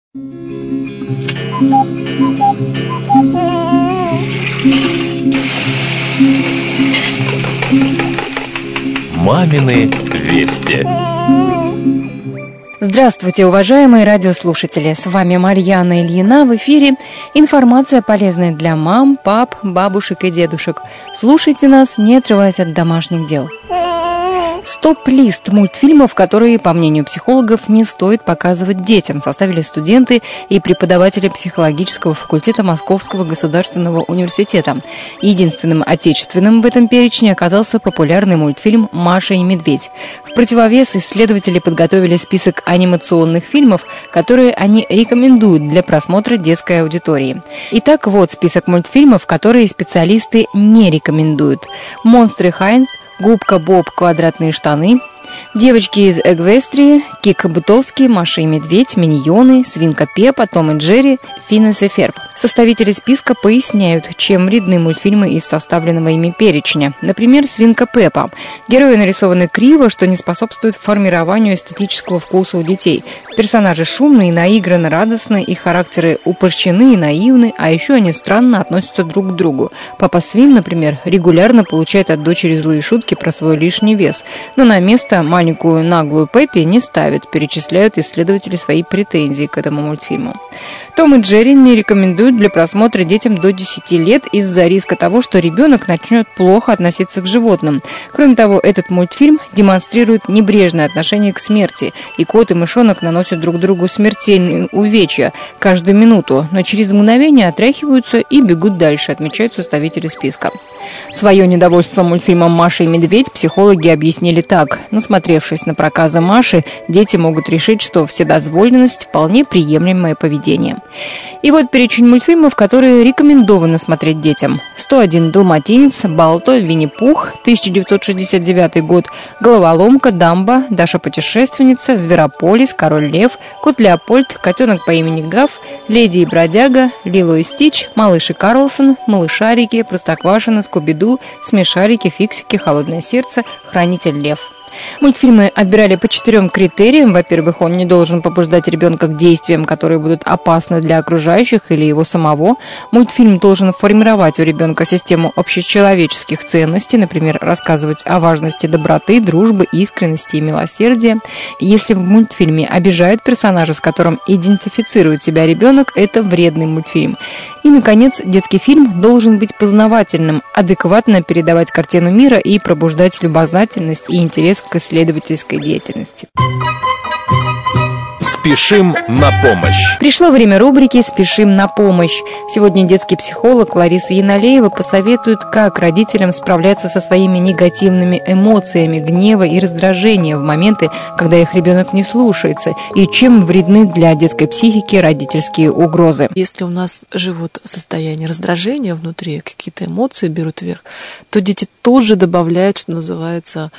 Мамины вести. Здравствуйте, уважаемые радиослушатели! С вами Марьяна Ильина. В эфире информация, полезная для мам, пап, бабушек и дедушек. Слушайте нас, не отрываясь от домашних дел. Стоп-лист мультфильмов, которые, по мнению психологов, не стоит показывать детям, составили студенты и преподаватели психологического факультета Московского государственного университета. Единственным отечественным в этом перечне оказался популярный мультфильм «Маша и медведь». В противовес исследователи подготовили список анимационных фильмов, которые они рекомендуют для просмотра детской аудитории. Итак, вот список мультфильмов, которые специалисты не рекомендуют. «Монстры Хайнц», «Губка Боб. Квадратные штаны», «Девочки из Эквестрии», «Кика Бутовский», «Маша и медведь», «Миньоны», «Свинка Пеппа», «Том и Джерри», «Финес и Ферб». Составители списка поясняют, чем вредны мультфильмы из составленного ими перечня. Например, «Свинка Пеппа». Герои нарисованы криво, что не способствует формированию эстетического вкуса у детей. Персонажи шумные, наигранно радостные, их характеры упорщены и наивны, а еще они странно относятся друг к другу. Папа Свин, например, регулярно получает от дочери злые шутки про свой лишний вес, но на место маленькую наглую Пеппи не ставят, перечисляют исследователи свои претензии к этому мультфильму. «Том и Джерри» не рекомендуют для просмотра детям до 10 лет из-за риска того, что ребенок начнет плохо относиться к животным. Кроме того, этот мультфильм демонстрирует небрежное отношение к смерти, и кот и мышонок наносят друг другу смертельные увечья каждую минуту, но через мгновение отряхиваются и бегут дальше, отмечают составители списка. Свое недовольство мультфильмом «Маша и медведь» психологи объяснили так. Насмотревшись на проказы Маши, дети могут решить, что вседозволенность – вполне приемлемое поведение. И вот перечень мультфильмов, которые рекомендовано смотреть детям. 101 «Далматинец», «Балто», «Винни-Пух», 1969 год, «Головоломка», «Дамбо», «Даша-путешественница», «Зверополис», «Король лев», «Кот Леопольд», «Котенок по имени Гав», «Леди и бродяга», «Лило и Стич», «Малыш и Карлсон», «Малышарики», «Простоквашино», «Скуби-Ду», «Смешарики», «Фиксики», «Холодное сердце», «Хранитель лев». Мультфильмы отбирали по 4 критериям. Во-первых, он не должен побуждать ребенка к действиям, которые будут опасны для окружающих или его самого. Мультфильм должен формировать у ребенка систему общечеловеческих ценностей, например, рассказывать о важности доброты, дружбы, искренности и милосердия. Если в мультфильме обижают персонажа, с которым идентифицирует себя ребенок, это вредный мультфильм. И, наконец, детский фильм должен быть познавательным, адекватно передавать картину мира и пробуждать любознательность и интерес к исследовательской деятельности. Спешим на помощь. Пришло время рубрики «Спешим на помощь». Сегодня детский психолог Лариса Яналеева посоветует, как родителям справляться со своими негативными эмоциями гнева и раздражения в моменты, когда их ребенок не слушается, и чем вредны для детской психики родительские угрозы. Если у нас живут состояние раздражения внутри, какие-то эмоции берут вверх, то дети тут же добавляют, что называется,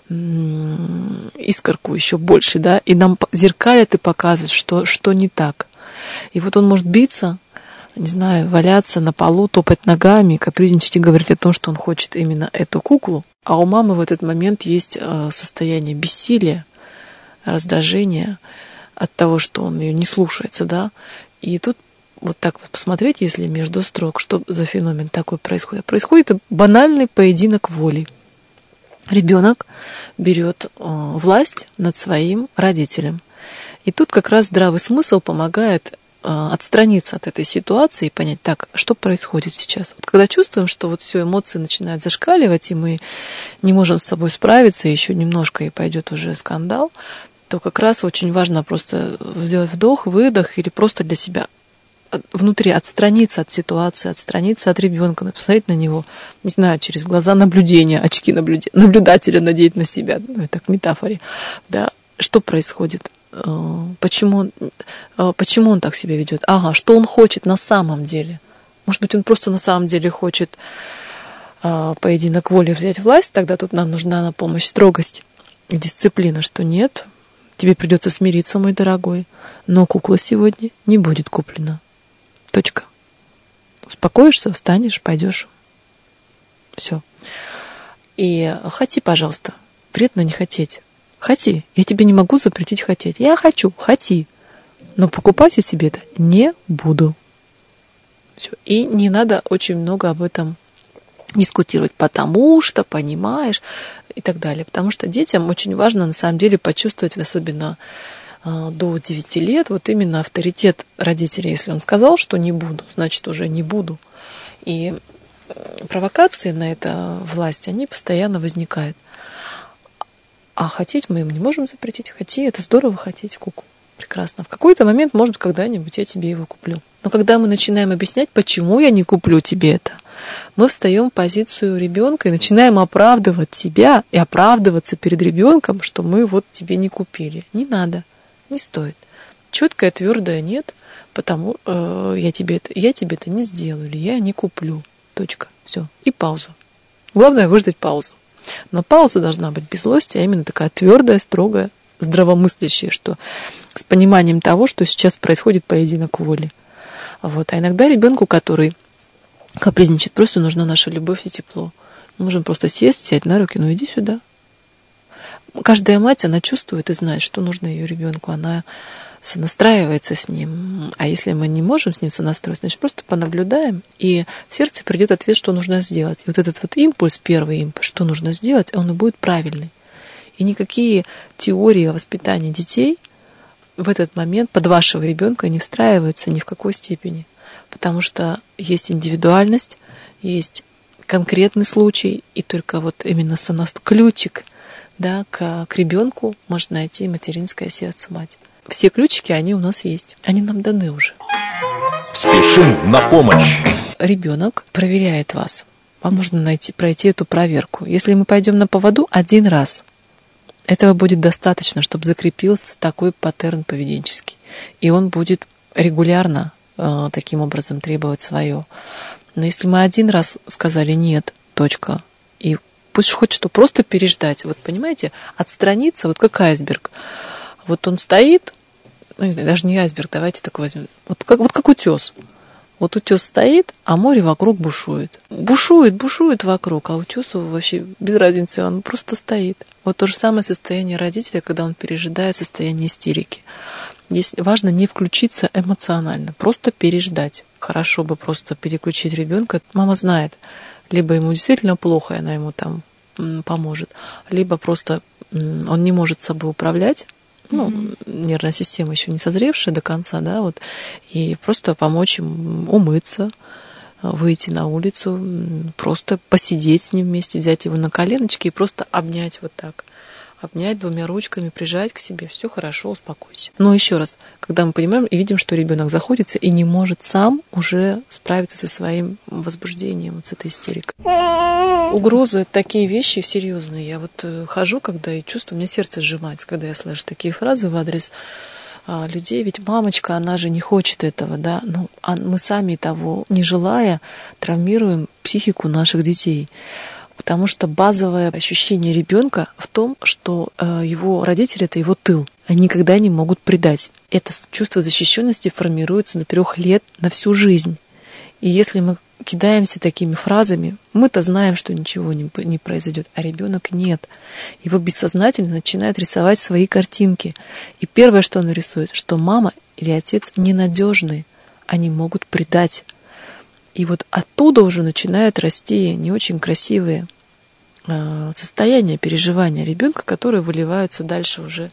искорку еще больше, да, и нам зеркалят и показывают, что не так. И вот он может биться, не знаю, валяться на полу, топать ногами, капризничать и говорить о том, что он хочет именно эту куклу. А у мамы в этот момент есть состояние бессилия, раздражения от того, что он ее не слушается, да. И тут вот так вот посмотреть, если между строк, что за феномен такой происходит. Происходит банальный поединок воли. Ребенок берет власть над своим родителем. И тут как раз здравый смысл помогает отстраниться от этой ситуации и понять, так, что происходит сейчас. Вот когда чувствуем, что вот все, эмоции начинают зашкаливать, и мы не можем с собой справиться, еще немножко и пойдет уже скандал, то как раз очень важно просто сделать вдох, выдох или просто для себя внутри отстраниться от ситуации, отстраниться от ребенка, посмотреть на него, не знаю, через глаза наблюдения, очки наблюдателя надеть на себя, ну, это к метафоре, да, что происходит, почему он так себя ведет, что он хочет на самом деле, может быть, он просто на самом деле хочет поединок воли взять власть, тогда тут нам нужна на помощь строгость и дисциплина, что нет, тебе придется смириться, мой дорогой, но кукла сегодня не будет куплена. Точка. Успокоишься, встанешь, пойдешь. Все. И хоти, пожалуйста. Вредно не хотеть. Хоти. Я тебе не могу запретить хотеть. Я хочу. Хоти. но покупать я себе это не буду. Все. И не надо очень много об этом дискутировать, потому что, понимаешь, и так далее. Потому что детям очень важно, на самом деле, почувствовать, особенно до 9 лет, вот именно авторитет родителей. Если он сказал, что не буду, значит, уже не буду. И провокации на это власть, они постоянно возникают. А хотеть мы им не можем запретить. Хоти, это здорово хотеть куклу. Прекрасно. В какой-то момент, может, когда-нибудь я тебе его куплю. Но когда мы начинаем объяснять, почему я не куплю тебе это, мы встаем в позицию ребенка и начинаем оправдывать себя и оправдываться перед ребенком, что мы вот тебе не купили. Не надо, не стоит. Четкое, твердое нет, потому я тебе это не сделаю, или я не куплю. Точка. Все. И пауза. Главное выждать паузу. Но пауза должна быть без злости, а именно такая твердая, строгая, здравомыслящая, что с пониманием того, что сейчас происходит поединок воли. Вот. А иногда ребенку, который капризничает, просто нужна наша любовь и тепло. Мы можем просто сесть, взять на руки, ну иди сюда. Каждая мать, она чувствует и знает, что нужно ее ребенку. Она сонастраивается с ним. А если мы не можем с ним сонастроиться, значит, просто понаблюдаем, и в сердце придет ответ, что нужно сделать. И вот этот вот импульс, первый импульс, что нужно сделать, он и будет правильный. И никакие теории о воспитании детей в этот момент под вашего ребенка не встраиваются ни в какой степени. Потому что есть индивидуальность, есть конкретный случай, и только вот именно ключик, да, к ребенку может найти материнское сердце мать. Все ключики, они у нас есть. Они нам даны уже. Спешим на помощь. Ребенок проверяет вас. Вам нужно пройти эту проверку. Если мы пойдем на поводу один раз, этого будет достаточно, чтобы закрепился такой паттерн поведенческий. И он будет регулярно таким образом требовать свое. Но если мы один раз сказали «нет», точка, и пусть хоть что, просто переждать. Вот понимаете, отстраниться, вот как айсберг. Вот он стоит, ну, не знаю, даже не айсберг, давайте такой возьмем. Вот как утес. Вот утес стоит, а море вокруг бушует. Бушует вокруг, а утесу вообще без разницы, он просто стоит. Вот то же самое состояние родителя, когда он пережидает состояние истерики. Здесь важно не включиться эмоционально, просто переждать. Хорошо бы просто переключить ребенка. Мама знает, либо ему действительно плохо, и она ему там поможет, либо просто он не может собой управлять, нервная система еще не созревшая до конца, да, вот, и просто помочь им умыться, выйти на улицу, просто посидеть с ним вместе, взять его на коленочки и просто обнять вот так. Обнять двумя ручками, прижать к себе, все хорошо, успокойся. Но еще раз, когда мы понимаем и видим, что ребенок заходится и не может сам уже справиться со своим возбуждением, вот с этой истерикой. Угрозы, такие вещи серьезные. Я вот хожу, когда и чувствую, у меня сердце сжимается, когда я слышу такие фразы в адрес людей. Ведь мамочка, она же не хочет этого, да. Но мы сами того не желая травмируем психику наших детей. Потому что базовое ощущение ребенка в том, что его родители — это его тыл. Они никогда не могут предать. Это чувство защищенности формируется до 3 лет на всю жизнь. И если мы кидаемся такими фразами, мы-то знаем, что ничего не произойдет, а ребенок нет. Его бессознательно начинает рисовать свои картинки. И первое, что он рисует, что мама или отец ненадежны, они могут предать. И вот оттуда уже начинают расти не очень красивые состояния, переживания ребенка, которые выливаются дальше уже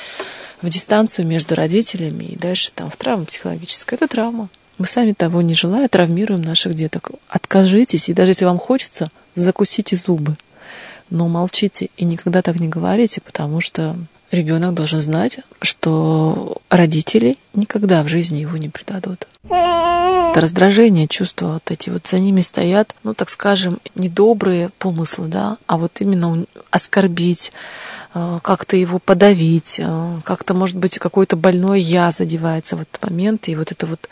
в дистанцию между родителями и дальше там в травму психологическую. Это травма. Мы сами того не желая травмируем наших деток. Откажитесь, и даже если вам хочется, закусите зубы. Но молчите и никогда так не говорите, потому что ребенок должен знать, что родители никогда в жизни его не предадут. Это раздражение, чувства вот эти вот, за ними стоят, так скажем, недобрые помыслы, да, а вот именно оскорбить, как-то его подавить, как-то, может быть, какое-то больное «я» задевается в этот момент, и вот это вот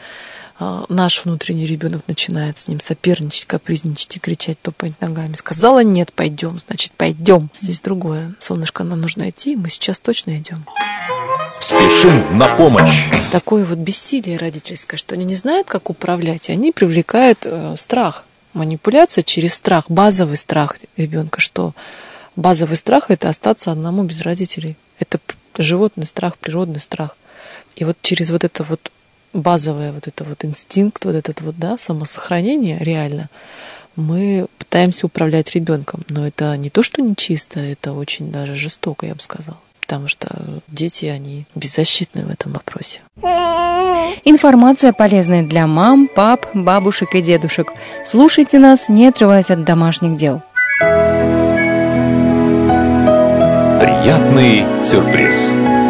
наш внутренний ребенок начинает с ним соперничать, капризничать и кричать, топать ногами. Сказала нет, пойдем, значит пойдем. Здесь другое. Солнышко, нам нужно идти, мы сейчас точно идем. Спешим на помощь. Такое вот бессилие родительское, что они не знают, как управлять, и они привлекают страх. Манипуляция через страх, базовый страх ребенка, что базовый страх — это остаться одному без родителей. Это животный страх, природный страх. И вот через вот это вот базовое вот это вот инстинкт, вот этот вот, да, самосохранение реально, мы пытаемся управлять ребенком. Но это не то, что нечисто, это очень даже жестоко, я бы сказала. Потому что дети, они беззащитны в этом вопросе. Информация полезная для мам, пап, бабушек и дедушек. Слушайте нас, не отрываясь от домашних дел. Приятный сюрприз.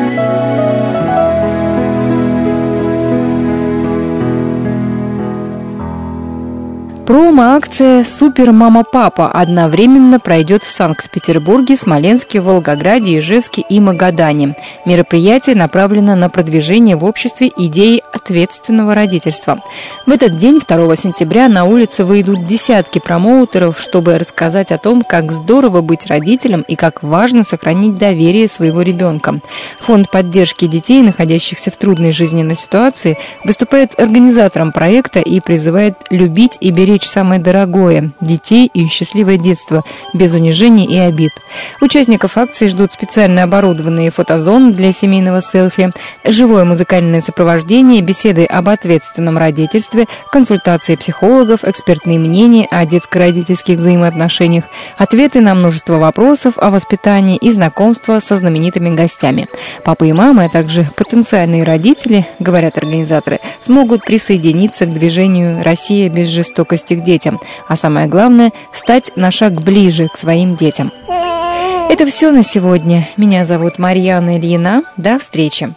Промо-акция «Супер Мама-Папа» одновременно пройдет в Санкт-Петербурге, Смоленске, Волгограде, Ижевске и Магадане. Мероприятие направлено на продвижение в обществе идеи ответственного родительства. В этот день, 2 сентября, на улице выйдут десятки промоутеров, чтобы рассказать о том, как здорово быть родителем и как важно сохранить доверие своего ребенка. Фонд поддержки детей, находящихся в трудной жизненной ситуации, выступает организатором проекта и призывает любить и беречь самое дорогое – детей и счастливое детство, без унижений и обид. Участников акции ждут специально оборудованные фотозоны для семейного селфи, живое музыкальное сопровождение, беседы об ответственном родительстве, консультации психологов, экспертные мнения о детско-родительских взаимоотношениях, ответы на множество вопросов о воспитании и знакомства со знаменитыми гостями. Папы и мамы, а также потенциальные родители, говорят организаторы, смогут присоединиться к движению «Россия без жестокости к детям», а самое главное – стать на шаг ближе к своим детям. Это все на сегодня. Меня зовут Марьяна Ильина. До встречи.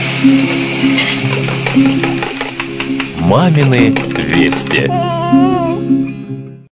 Мамины вести.